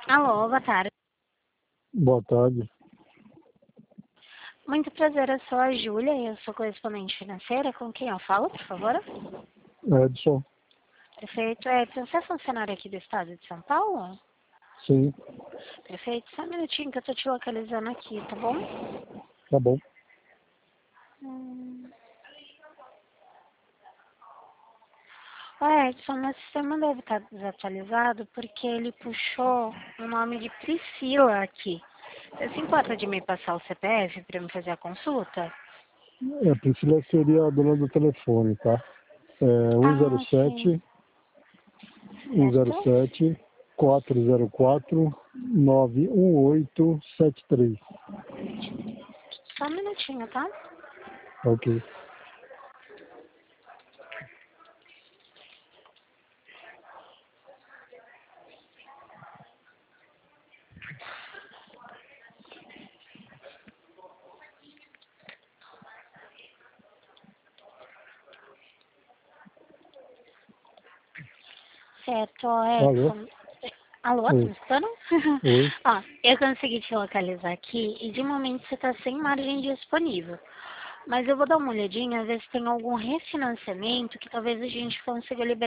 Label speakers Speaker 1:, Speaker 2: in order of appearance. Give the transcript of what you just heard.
Speaker 1: Alô, boa tarde.
Speaker 2: Boa tarde.
Speaker 1: Muito prazer, eu sou a Júlia e eu sou correspondente financeira. Com quem eu falo, por favor?
Speaker 2: Edson.
Speaker 1: Perfeito. Edson, você é funcionário aqui do estado de São Paulo?
Speaker 2: Sim,
Speaker 1: Perfeito. Só um minutinho que eu tô te localizando aqui, tá bom?
Speaker 2: tá bom.
Speaker 1: Hum. Ô, Edson, meu sistema deve estar desatualizado porque ele puxou o nome de Priscila aqui. Você se importa de me passar o CPF para me fazer a consulta?
Speaker 2: A Priscila seria a dona do telefone, tá? É
Speaker 1: Ah, sim.
Speaker 2: 107
Speaker 1: Certo?
Speaker 2: 107 404 91873.
Speaker 1: Só um minutinho, tá?
Speaker 2: Ok.
Speaker 1: Certo,
Speaker 2: Alô?
Speaker 1: Edson. Alô, tá me
Speaker 2: Oi.
Speaker 1: escutando?
Speaker 2: Oi.
Speaker 1: Ó, eu consegui te localizar aqui e de momento você tá sem margem disponível. Mas eu vou dar uma olhadinha, ver se tem algum refinanciamento que talvez a gente consiga liberar